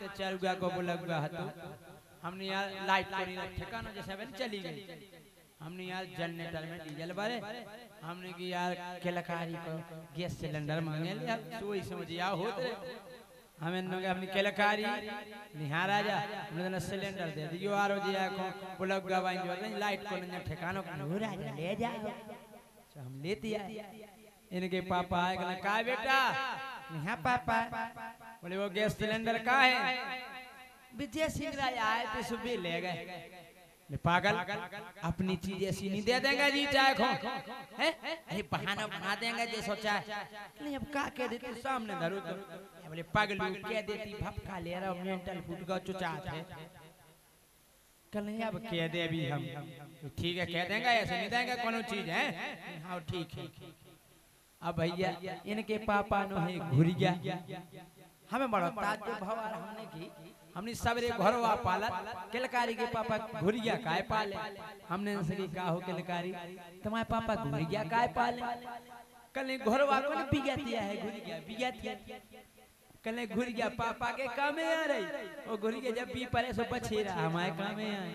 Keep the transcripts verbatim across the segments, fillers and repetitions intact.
ते चरुगा को बुलगुआ हतो हमने यार लाइट को नहीं ठिकाना जैसे बन चली गई हमने यार जनरेटर में डीजल भरे हमने की यार केलकारी को गैस सिलेंडर मांगे लिया सोई समझिया होते हमें नगे अपनी केलकारी निहारा जा हमने ना सिलेंडर दे दियो आरो जिया को बुलगुआ बाई जो नहीं लाइट को नहीं ठिकाना को राजा ले जाओ हम लेती आए इनके पापा आए कहना का बेटा यहाँ पापा बोले वो गैस सिलेंडर का है विजय सिंह राय आए तो सुबह ले गए पागल अपनी चीज ऐसी नहीं दे देंगे जी चाहे खो है अरे बहाना बना देंगे जे सोचा नहीं अब का कह देती सामने धरो तो बोले पागल कह देती भपका ले रहा मेंटल फूड का चुचात है कल नहीं अब कह दे अभी हम ठीक है कह देंगे ऐसे नहीं देंगे कोनो चीज है हाँ ठीक है अब भैया इनके पापा नो है घुरिया हमें बड़ा ताज्जुब भवार हमने की हमने सबरे घरवा पालत केलकारी के पापा घुरिया काय पाले हमने इनसे की का हो केलकारी तुम्हारे पापा घुरिया काय पाले कल घरवा को ने बिगतिया है घुरिया बिगतिया कल घुरिया पापा के काम में आ रही वो घुरिया जब भी परे सो पछेरा हमारे काम में आए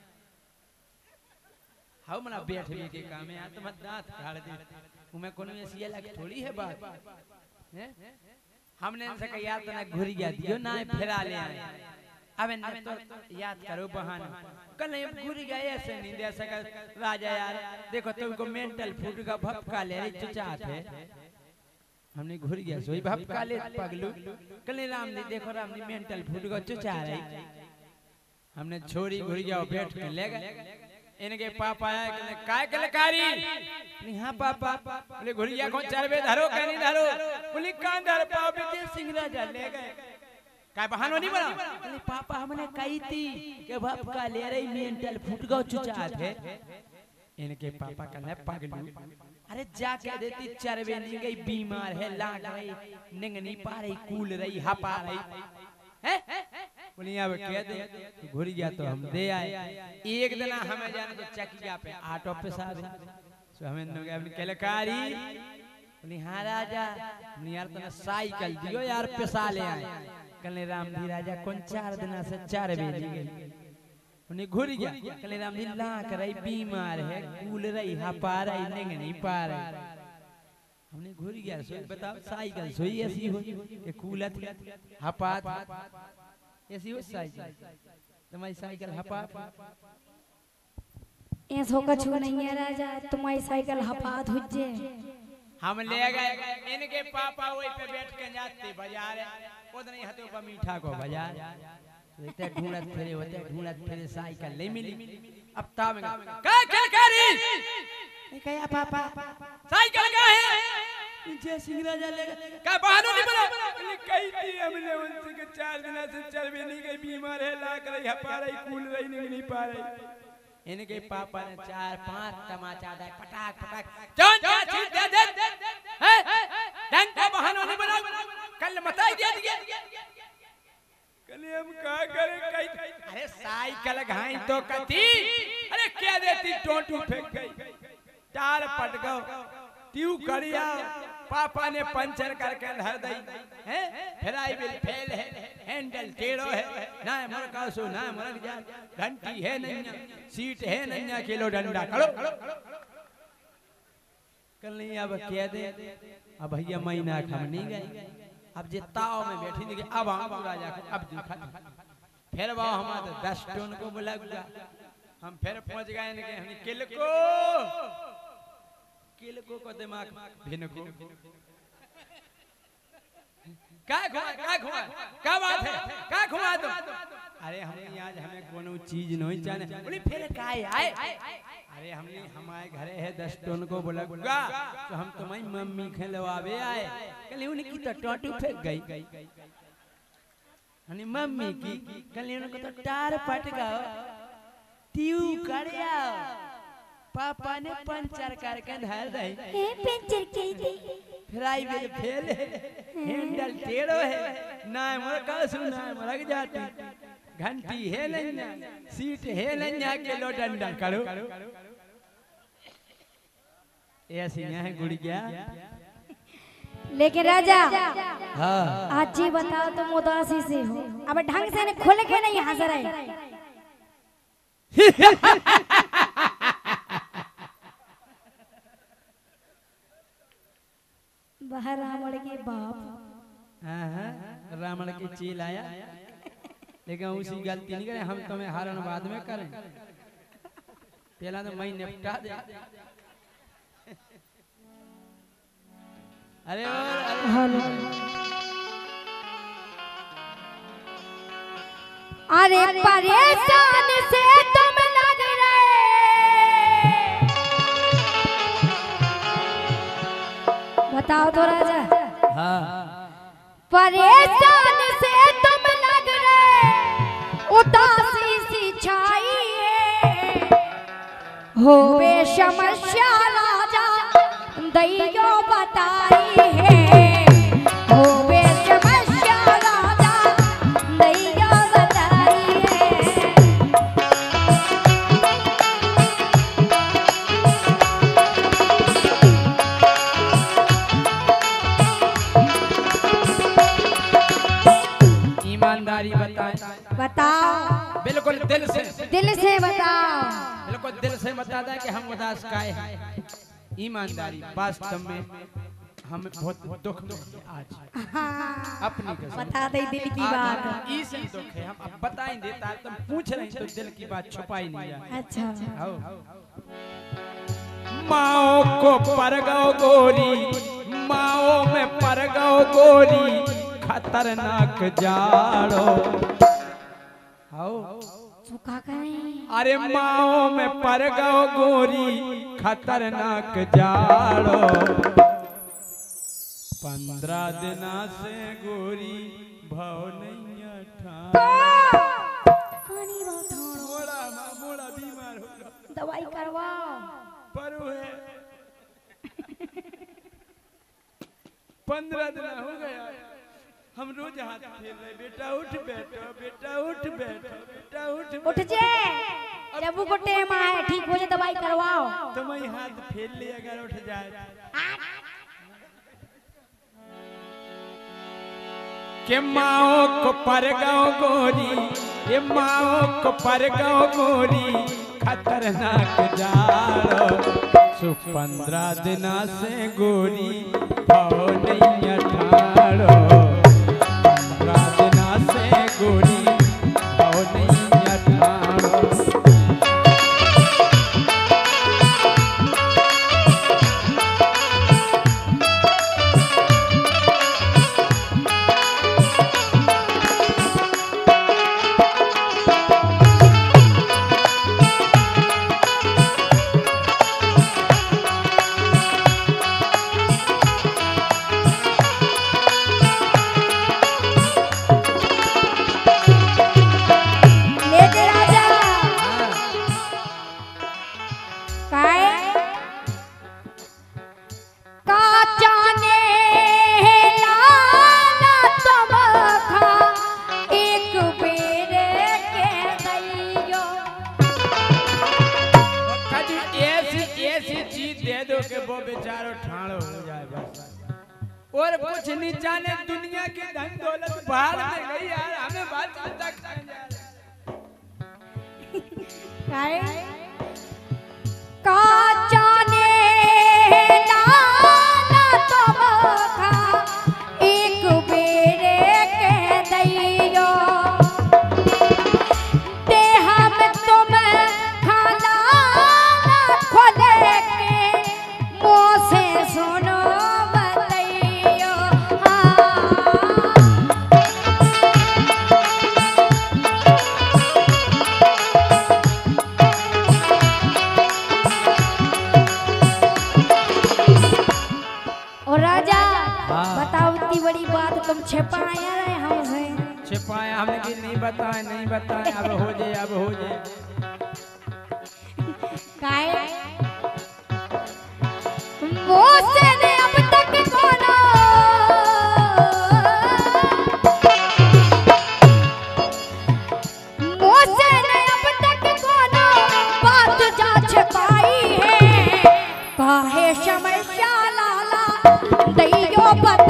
हाउ मना बैठ भी के काम में आ तो मत दांत काट दे उमे कोनो ऐसी अलग थोड़ी है बात हैं हमने इनसे कहा यार तना घुरिया दियो ना फिरा ले आए अब इन तो याद करो बहाना कल नहीं घुरिया ऐसे नहीं दे सका राजा यार देखो तुमको मेंटल फूड का भपका ले रही चुचात है हमने घुरिया सोई भपका ले पगलू कल राम ने देखो राम ने मेंटल फूड का चुचा रही हमने छोरी घुरिया बैठ के ले गए इनके पापा आए कहने काय केलकारी हाँ पापा बोले घुरिया को चरबे धरो कहीं नहीं धरो बोले कान धर पाओ बेटे सिंह राजा ले गए काय बहानो नहीं बना बोले पापा हमने कही थी कि भपका ले रही मेंटल फूट गो चुचात है इनके पापा कहने पागलू अरे जा कह देती चरबे नहीं गई बीमार है लाग रही निंग नहीं पा रही कूल रही हपा रही बोलिए अब कह दे घुर गया तो हम दे आए एक दिन हमें जाने तो चकिया पे ऑटो पे साहब सो हमें नगे अपनी केलकारी बोली हाँ राजा यार तने साइकिल दियो यार पिसा ले आए कल राम जी राजा कौन चार दिन से चार बेली गई उन्हें घुर गया कल राम जी लाख रही बीमार है कूल रही हपा रही निंग नहीं पा रही हमने घुर गया सोई बताओ साइकिल सोई ऐसी हो ये कूलत हपात ऐसी हो साइकिल तुम्हारी साइकिल हपात ऐसो कछु नहीं है राजा तुम्हारी साइकिल हपात हो जे हम ले गए इनके पापा वही पे बैठ के जाते बाजार उतने हथों पर मीठा को बाजार इतने ढूंढत फिरे होते ढूंढत फिरे साइकिल नहीं मिली अब ताम का क्या करी कया पापा साइकिल का है जय सिंह राजा ले का बहानो नहीं बना कही थी हमने उनसे के चार दिन से चल भी नहीं गई बीमार है लाग रही हपा रही कूल रही नहीं नहीं पा रही इनके पापा ने चार पांच तमाचा दे पटाक पटाक जान जा चीज दे दे हैं ढंग का बहानो नहीं बना कल मताई दे दिया कल हम का करे कही अरे साइकिल घाई तो कती अरे क्या देती टोटू फेंक गई टार पट गो ट्यू करिया पापा ने पंचर करके धर दई हैं फेराई बिल फेल है हैंडल टेढ़ो है ना मर का सो ना मर जा घंटी है नहीं सीट है नहीं किलो डंडा करो कल नहीं अब कह दे अब भैया महीना खम नहीं गए अब जे ताव में बैठी नहीं अब हम राजा अब दिखा फिर वो हमारे दस टन को बुला हम फिर पहुंच गए इनके हमने किल को किल को को दिमाग भिन को का घुमा का घुमा का बात है का घुमा दो अरे हमने आज हमें कोनो चीज नहीं जाने बोली फिर काय आए अरे हमने हमारे घरे है दस टन को बुलाऊंगा तो हम तुम्हारी मम्मी खिलवावे आए कल उनकी तो टोटू फेंक गई हनी मम्मी की कल उनको तो टार पट गया ट्यू करिया पापा ने पंचर करके धर दई ए पंचर के दे फ्राई बिल फेल हैंडल टेढ़ो है ना मोर का सुना मरग जाती घंटी है नहीं सीट है नहीं किलो डंडा करो ऐसी यहाँ गुड़ गया लेकिन राजा हाँ आज जी बताओ तुम उदासी से हो, अब ढंग से नहीं खोल के नहीं हंस रहे। बाहर रावण के बाप हाँ हाँ रावण की चील आया, लेकिन उसी गलती नहीं करें, हम तुम्हें हरण बाद में करें, पहला तो मैं निपटा दे। अरे और हेलो अरे परेशान से तुम लग रहे, बताओ तो राजा। हाँ परेशान से तुम लग रहे, उदासी सी छाई है, होवे समस्या राजा दैयो बताई है, होवे समस्या राजा दैयो बताई है। ईमानदारी बताएं, बताओ बिल्कुल दिल से, दिल से बताओ। बिल्कुल दिल से बताता है कि हम उदास काहे हैं। ईमानदारी वास्तव में हम बहुत दुख में हैं आज हाँ, अपनी कसम। बता दे दिल की बात। आज इसी दुख है, हम अब बता ही देता, तुम पूछ रहे तो दिल की बात छुपाई नहीं जाए। अच्छा आओ माओ को परगाओ गोरी, माओ में परगाओ गोरी, खतरनाक जाड़ो। आओ सुखा करें। अरे माओ में परगाओ गोरी, खतरनाक जाड़ो। पंद्रह दिना से गोरी भाव नहीं ठा, कहानी बहुत हाँ। मोड़ा मोड़ा बीमार हो गया, दवाई करवाओ। परू है पंद्रह दिन हो गया, हम रोज हाथ फेर रहे, बेटा उठ बैठो, बेटा उठ बैठो, बेटा उठ बैठो। उठ जे, जब को टेम आए ठीक हो जाए दवाई करवाओ। तुम ही हाथ फेर ले अगर उठ जाए। के माओ को परगाओ गोरी, ये माओ को परगाओ गोरी, खतरनाक जाड़ो। सुख पंद्रह दिना से गोरी भाव नहीं अठाड़ो, पंद्रह दिना से गोरी भाव नहीं अठाड़ो। और कुछ नहीं जाने दुनिया की धन दौलत बाहर में गई यार, हमें बात तक काय का जाने लाना तुम खा एक बेरे के दैयो, ते हम तुम खाना खोले के मुँह से सुनो बतैयो। बताओ इतनी बड़ी बात तुम छिपाया रहे हमसे। छिपाया हमने कि नहीं बताए, नहीं बताए, अब हो जाए, अब हो जाए। काहे मुझसे ने अब तक कोनो मुझसे ने अब तक कोनो बात जा छिपाई है, काहे समस्या लाला दैयो बता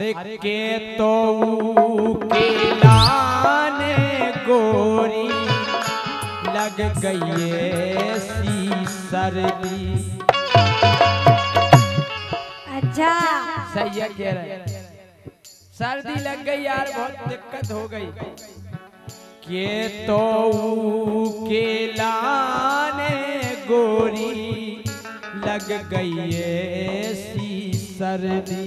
अरे के तो के लाने गोरी लग गई ऐसी सर्दी। अच्छा सही है कह रहे हैं। सर्दी लग गई यार, बहुत दिक्कत हो गई। के तो के लाने गोरी लग गई ऐसी सर्दी।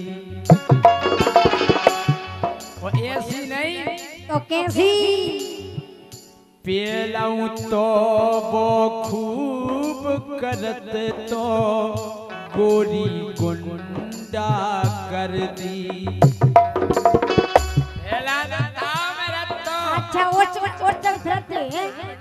वो ऐसी नहीं तो कैसी? पेलाऊं तो वो खूब करत तो गोरी गुंडा कर दी। अच्छा वो वो चल फिरते हैं।